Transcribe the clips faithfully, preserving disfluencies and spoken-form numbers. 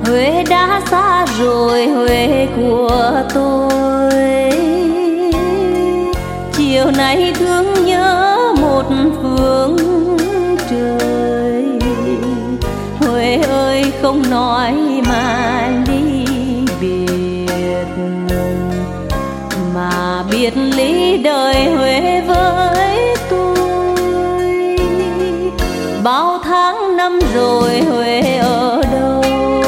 Huế đã xa rồi, Huế của tôi. Chiều nay thương nhớ một phương trời. Huế ơi không nói mà ly biệt, mà biệt ly đời Huế với tôi. Bao tháng năm rồi Huế ở đâu?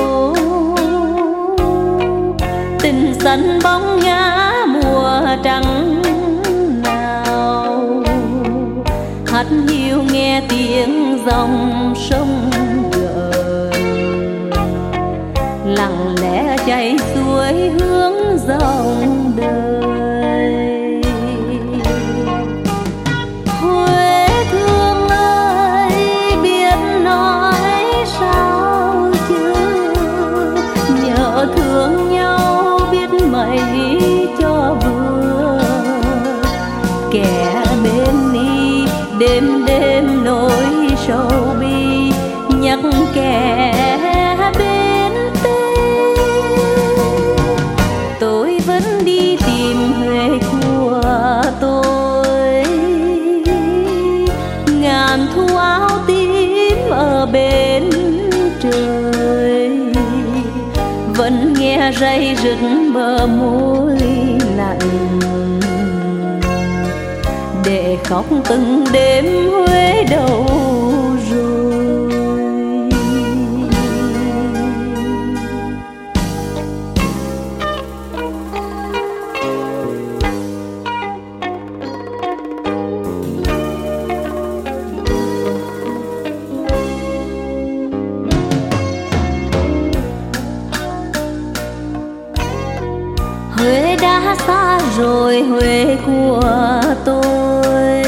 Tình sân bóng ngã mùa trắng nào. Hát hiu nghe tiếng dòng sông gợn, lặng lẽ chảy xuôi hướng dòng đời. Huế thương ơi biết nói sao chứ, nhớ thương nhau biết mấy cho vừa. Kẻ bên đi đêm đêm nỗi sầu bi, nhắc kẻ bên tê. Tôi vẫn đi tìm Huế của tôi. Ngàn thu áo tím ở bên trời, vẫn nghe ray rứt bờ môi lạnh. Để khóc từng đêm Huế đâu rồi? Huế đã xa rồi, Huế của tôi.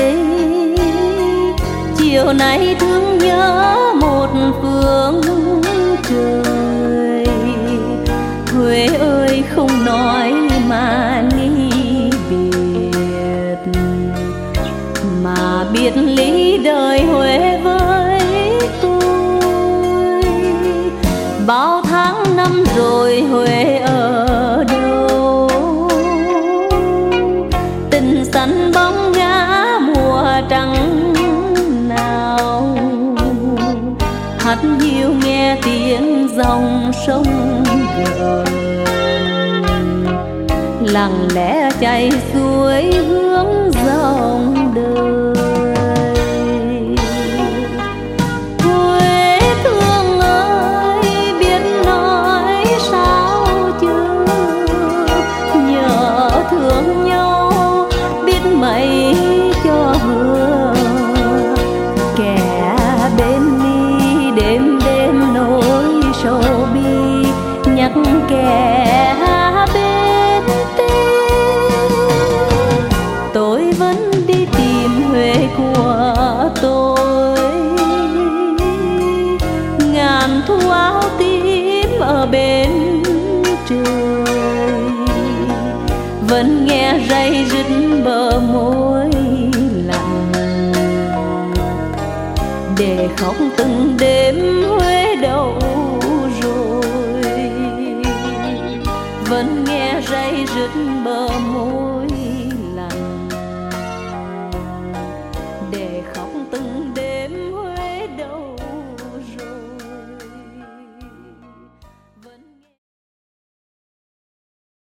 Chiều nay thương nhớ một phương trời. Huế ơi không nói mà ly biệt, mà biệt ly đời Huế với tôi. Bao tháng năm rồi Huế ở đâu? Tình sân bóng ngã mùa trắng nào. Hát hiu nghe tiếng dòng sông gợn, lặng lẽ chảy xuôi hướng dòng đời. Huế thương ơi biết nói sao chứ, nhớ thương nhau biết mấy cho vừa. Kẻ bên đi đêm đêm nỗi sầu bi, nhắc kẻ bên tê. Tôi vẫn đi tìm Huế của tôi. Ngàn thu áo tím ở bên trời, vẫn nghe ray rứt bờ môi lạnh. Để khóc từng đêm Huế đâu rồi? Vẫn nghe ray rứt bờ môi lạnh.